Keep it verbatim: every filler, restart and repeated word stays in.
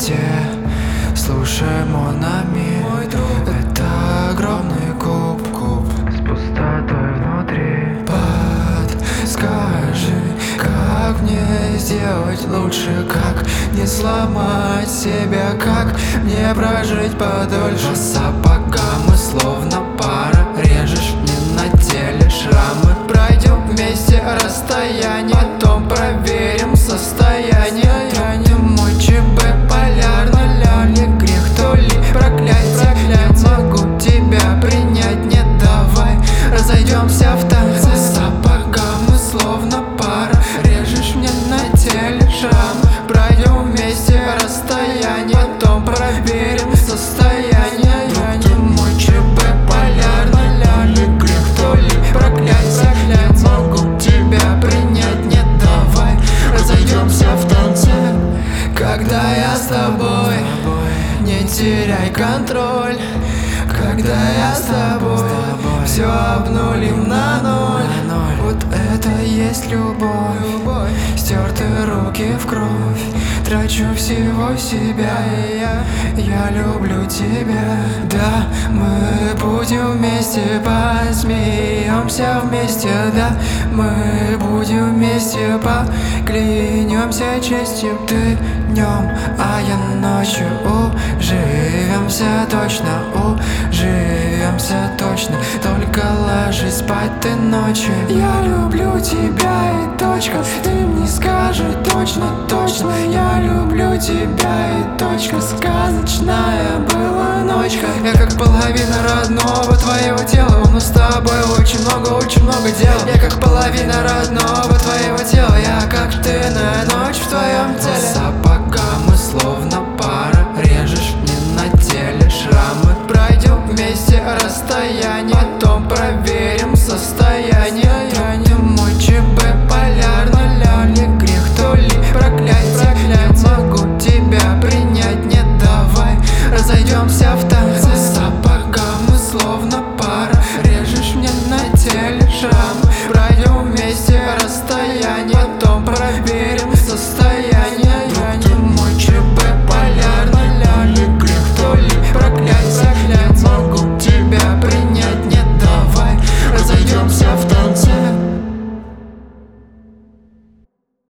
темноте. Слушай, Монами, мой друг, это огромный куб, куб с пустотой внутри. Подскажи, как мне сделать лучше, как не сломать себя, как мне прожить подольше. По сапогам мы словно пара, режешь мне на теле шрамы. Пройдем вместе расстояние, потом проверим состояние. Ты мой ЧБ полярный, ля ли грех, то ли проклятие. Не могу тебя принять, не давай разойдемся в танце. По сапогам мы словно пара, режешь мне на теле шрамы. Пройдем вместе расстояние, потом проверим состояние. Ты мой ЧБ полярный, ля ли грех, то ли проклятие. Не могу тебя принять, не давай разойдемся в танце. Когда я с тобой, не теряй контроль. Когда я с тобой, все обнулим на ноль. Вот это есть любовь, стертые руки в кровь. Трачу всего себя, и я, я люблю тебя. Да, мы будем вместе, посмеемся вместе. Да, мы будем вместе, поклянемся честью. Ты днем, а я ночью. Уживемся точно, уживемся точно. Только ложись спать ты ночью. Я люблю тебя и точка. Ты мне скажи точно, точно. Я люблю тебя и точка. Сказочная была ночка. Я как половина родного твоего тела. У нас с тобой очень много, очень много дел. Я как половина родного твоего тела. Я как дымная ночь в твоем теле. По сапогам мы словно пара, режешь мне на теле шрамы. Пройдем вместе расстояние, потом проверим состояние.